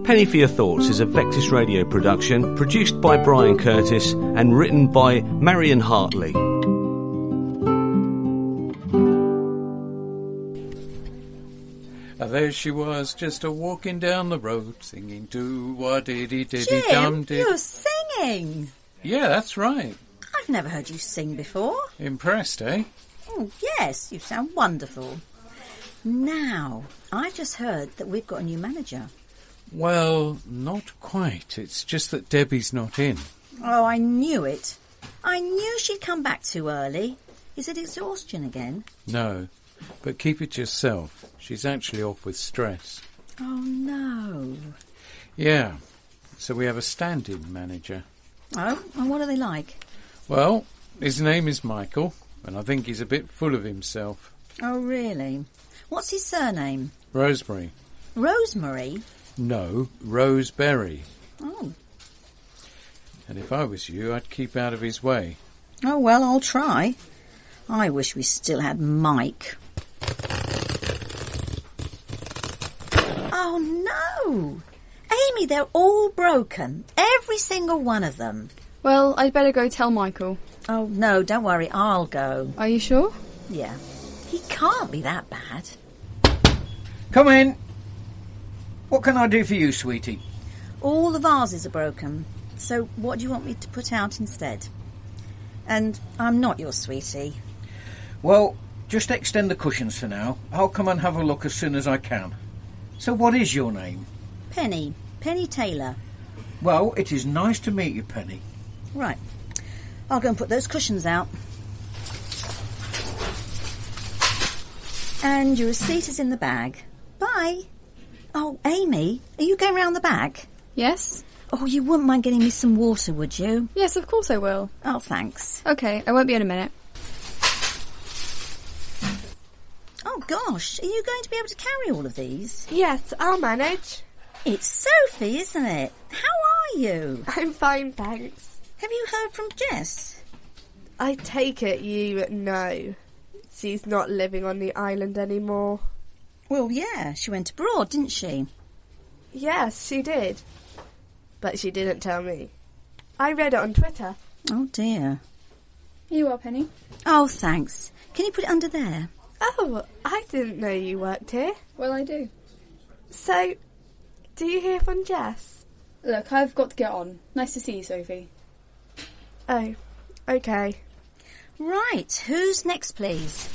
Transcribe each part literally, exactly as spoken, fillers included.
Penny for Your Thoughts is a Vectis Radio production, produced by Brian Curtis and written by Marion Hartley. There she was, just a walking down the road, singing do-wa-diddy-diddy-dum. Jim, you're singing! Yeah, that's right. I've never heard you sing before. Impressed, eh? Oh, yes, you sound wonderful. Now, I've just heard that we've got a new manager. Well, not quite. It's just that Debbie's not in. Oh, I knew it. I knew she'd come back too early. Is it exhaustion again? No, but keep it to yourself. She's actually off with stress. Oh, no. Yeah, so we have a stand-in manager. Oh, and what are they like? Well, his name is Michael, and I think he's a bit full of himself. Oh, really? What's his surname? Rosemary. Rosemary? No, Roseberry. Oh. And if I was you, I'd keep out of his way. Oh, well, I'll try. I wish we still had Mike. Oh, no! Amy, they're all broken. Every single one of them. Well, I'd better go tell Michael. Oh, no, don't worry. I'll go. Are you sure? Yeah. He can't be that bad. Come in. What can I do for you, sweetie? All the vases are broken. So what do you want me to put out instead? And I'm not your sweetie. Well, just extend the cushions for now. I'll come and have a look as soon as I can. So what is your name? Penny. Penny Taylor. Well, it is nice to meet you, Penny. Right. I'll go and put those cushions out. And your receipt is in the bag. Bye. Oh, Amy, are you going round the back? Yes. Oh, you wouldn't mind getting me some water, would you? Yes, of course I will. Oh, thanks. Okay, I won't be in a minute. Oh, gosh, are you going to be able to carry all of these? Yes, I'll manage. It's Sophie, isn't it? How are you? I'm fine, thanks. Have you heard from Jess? I take it you know she's not living on the island anymore. Well, yeah, she went abroad, didn't she? Yes, she did. But she didn't tell me. I read it on Twitter. Oh, dear. Here you are, Penny. Oh, thanks. Can you put it under there? Oh, I didn't know you worked here. Well, I do. So, do you hear from Jess? Look, I've got to get on. Nice to see you, Sophie. Oh, okay. Right, who's next, please?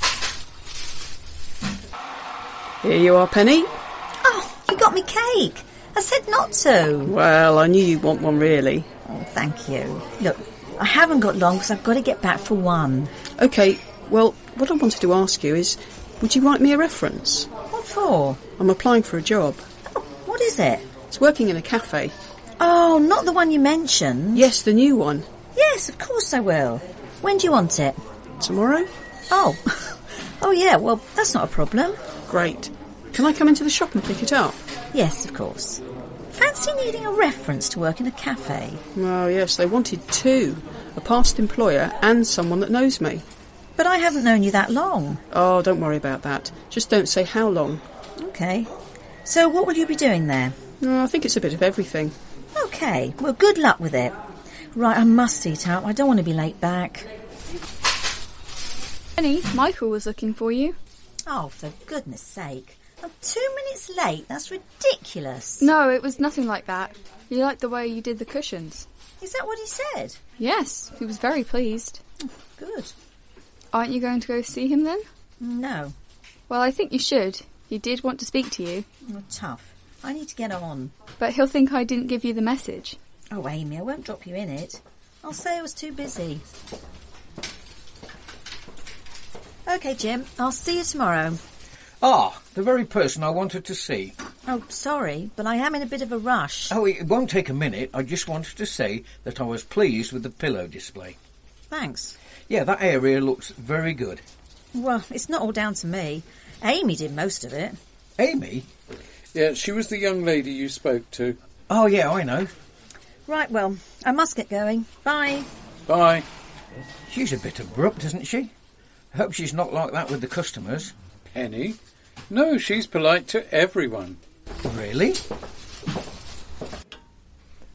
Here you are, Penny. Oh, you got me cake. I said not to. Well, I knew you'd want one, really. Oh, thank you. Look, I haven't got long because I've got to get back for one. OK, well, what I wanted to ask you is, would you write me a reference? What for? I'm applying for a job. Oh, what is it? It's working in a cafe. Oh, not the one you mentioned? Yes, the new one. Yes, of course I will. When do you want it? Tomorrow? Oh. Oh, yeah, well, that's not a problem. Great. Can I come into the shop and pick it up? Yes, of course. Fancy needing a reference to work in a cafe? Oh, yes, they wanted two. A past employer and someone that knows me. But I haven't known you that long. Oh, don't worry about that. Just don't say how long. OK. So what will you be doing there? Oh, I think it's a bit of everything. OK, well, good luck with it. Right, I must eat out. I don't want to be late back. Penny, Michael was looking for you. Oh, for goodness sake. I'm two minutes late. That's ridiculous. No, it was nothing like that. He liked the way you did the cushions. Is that what he said? Yes, he was very pleased. Oh, good. Aren't you going to go see him then? No. Well, I think you should. He did want to speak to you. Oh, tough. I need to get on. But he'll think I didn't give you the message. Oh, Amy, I won't drop you in it. I'll say I was too busy. OK, Jim, I'll see you tomorrow. Ah, the very person I wanted to see. Oh, sorry, but I am in a bit of a rush. Oh, it won't take a minute. I just wanted to say that I was pleased with the pillow display. Thanks. Yeah, that area looks very good. Well, it's not all down to me. Amy did most of it. Amy? Yeah, she was the young lady you spoke to. Oh, yeah, I know. Right, well, I must get going. Bye. Bye. She's a bit abrupt, isn't she? I hope she's not like that with the customers. Penny? No, she's polite to everyone. Really?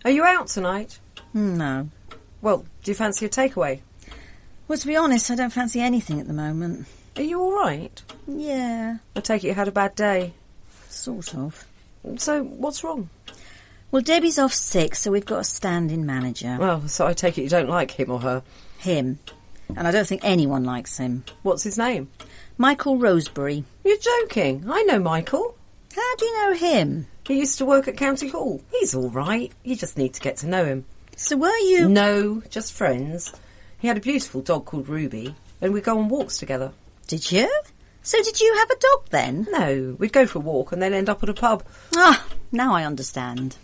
Are you out tonight? No. Well, do you fancy a takeaway? Well, to be honest, I don't fancy anything at the moment. Are you all right? Yeah, I take it you had a bad day. sort of. So, what's wrong? Well, Debbie's off sick, so we've got a stand-in manager. Well, so I take it you don't like him or her. Him. And I don't think anyone likes him. What's his name? Michael Rosebery. You're joking. I know Michael. How do you know him? He used to work at County Hall. He's all right. You just need to get to know him. So were you... No, just friends. He had a beautiful dog called Ruby, and we'd go on walks together. Did you? So did you have a dog then? No, we'd go for a walk and then end up at a pub. Ah, now I understand.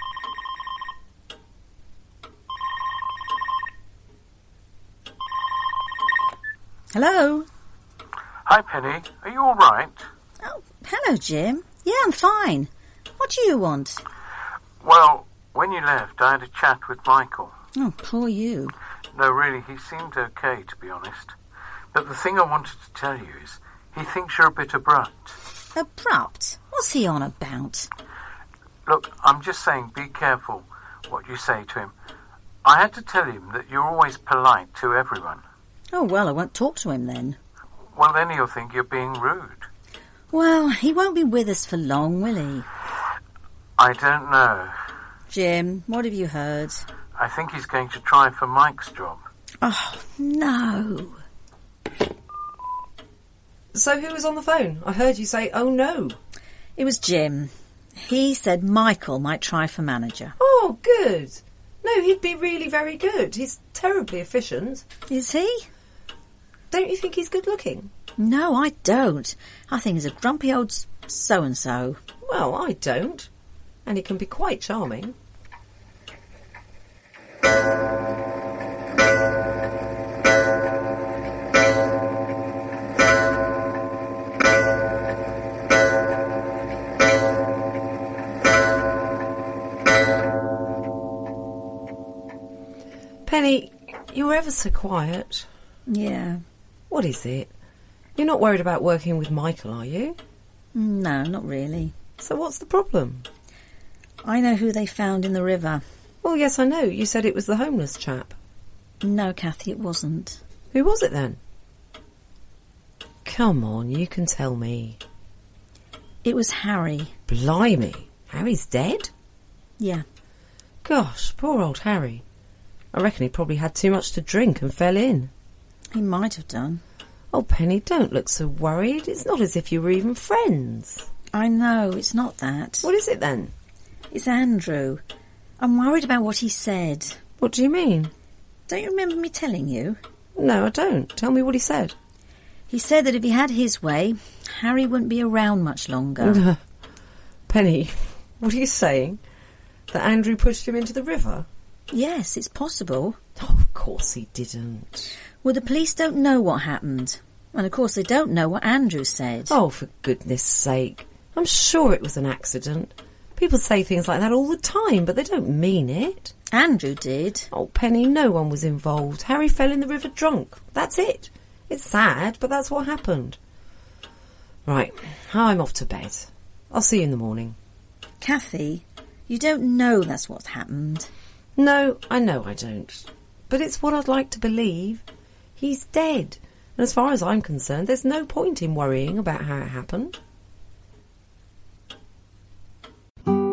Hello? Hi, Penny. Are you all right? Oh, hello, Jim. Yeah, I'm fine. What do you want? Well, when you left, I had a chat with Michael. Oh, poor you. No, really, he seemed okay, to be honest. But the thing I wanted to tell you is he thinks you're a bit abrupt. Abrupt? What's he on about? Look, I'm just saying be careful what you say to him. I had to tell him that you're always polite to everyone. Oh, well, I won't talk to him then. Well, then he'll think you're being rude. Well, he won't be with us for long, will he? I don't know. Jim, what have you heard? I think he's going to try for Mike's job. Oh, no. So who was on the phone? I heard you say, oh no. It was Jim. He said Michael might try for manager. Oh, good. No, he'd be really very good. He's terribly efficient. Is he? Don't you think he's good looking? No, I don't. I think he's a grumpy old so-and-so. Well, I don't. And he can be quite charming. Penny, you're ever so quiet. Yeah. What is it? You're not worried about working with Michael, are you? No, not really. So what's the problem? I know who they found in the river. Well, yes, I know. You said it was the homeless chap. No, Kathy, it wasn't. Who was it then? Come on, you can tell me. It was Harry. Blimey. Harry's dead? Yeah. Gosh, poor old Harry. I reckon he probably had too much to drink and fell in. He might have done. Oh, Penny, don't look so worried. It's not as if you were even friends. I know, it's not that. What is it then? It's Andrew. I'm worried about what he said. What do you mean? Don't you remember me telling you? No, I don't. Tell me what he said. He said that if he had his way, Harry wouldn't be around much longer. Penny, what are you saying? That Andrew pushed him into the river? Yes, it's possible. Oh, of course he didn't. Well, the police don't know what happened. And of course they don't know what Andrew said. Oh, for goodness sake. I'm sure it was an accident. People say things like that all the time, but they don't mean it. Andrew did. Oh, Penny, no one was involved. Harry fell in the river drunk. That's it. It's sad, but that's what happened. Right, I'm off to bed. I'll see you in the morning. Kathy, you don't know that's what's happened. No, I know I don't. But it's what I'd like to believe. He's dead. And as far as I'm concerned, there's no point in worrying about how it happened.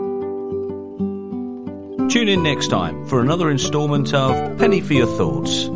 Tune in next time for another instalment of Penny for Your Thoughts.